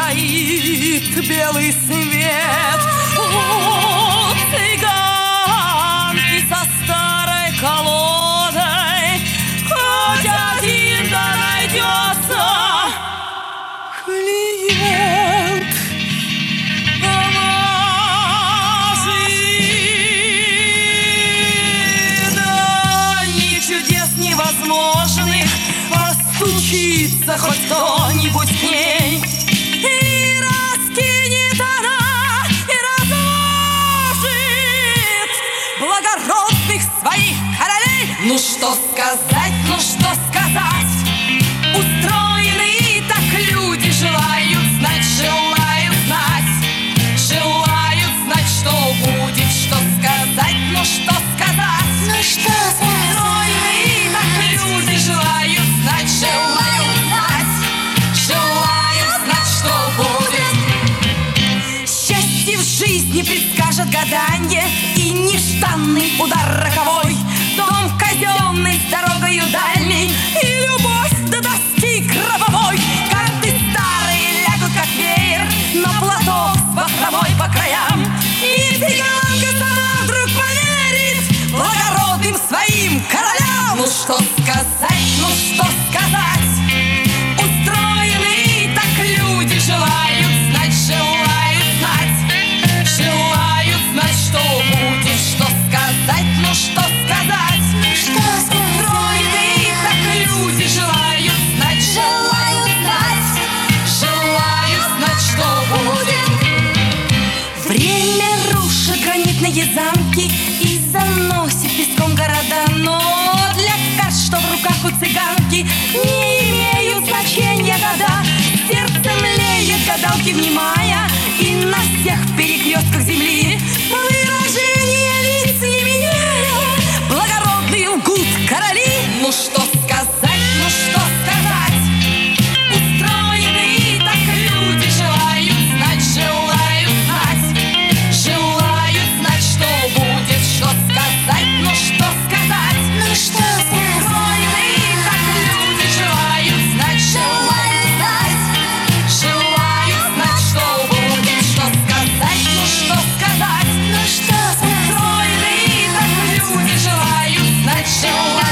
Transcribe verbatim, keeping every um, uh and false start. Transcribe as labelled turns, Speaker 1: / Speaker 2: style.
Speaker 1: стоит белый свет. У цыганки со старой колодой хоть один да найдется клиент. Поможи, да ни чудес невозможных, постучится хоть кто-нибудь к ней. И раскинет она, и разложит благородных своих королей. Ну что сказать, ну что сказать, устроены так люди, желают знать, желают знать, желают знать, что будет, что сказать, ну что сказать,
Speaker 2: Ну что
Speaker 1: устроены так люди, желают знать, желают знать, желают знать, что будет. Счастье в жизни предскажет гаданье и нежданный удар роковой. Дом казенный с дорогою дальней и любовь до доски гробовой. Карты старые лягут как веер на платок с бахромой по краям. И цыганка сама вдруг поверит благородным своим королям. Ну что сказать, ну что сказать, устроены так люди, желают знать, желают знать, желают знать, что будет, что сказать, ну что сказать,
Speaker 2: Что сказать?
Speaker 1: устроены так люди, желают знать, желают знать, желают знать, что будет. Время рушит гранитные замки и заносит песком города, но для карт, что в руках у цыганки, не имеют значения года. Сердце млеет, гадалки внимая, и на всех перекрестках земли выражение лиц не меняя, благородные лгут короли. Ну что сказать, ну что сказать, устроены так люди, желают знать, желают знать, желают знать, что будет, что сказать, ну что сказать,
Speaker 2: Ну что сказать?
Speaker 1: устроены так люди, желают знать, желают знать, желают знать, что будет, что сказать, ну что сказать,
Speaker 2: Ну что сказать?
Speaker 1: устроены так люди, желают знать, желают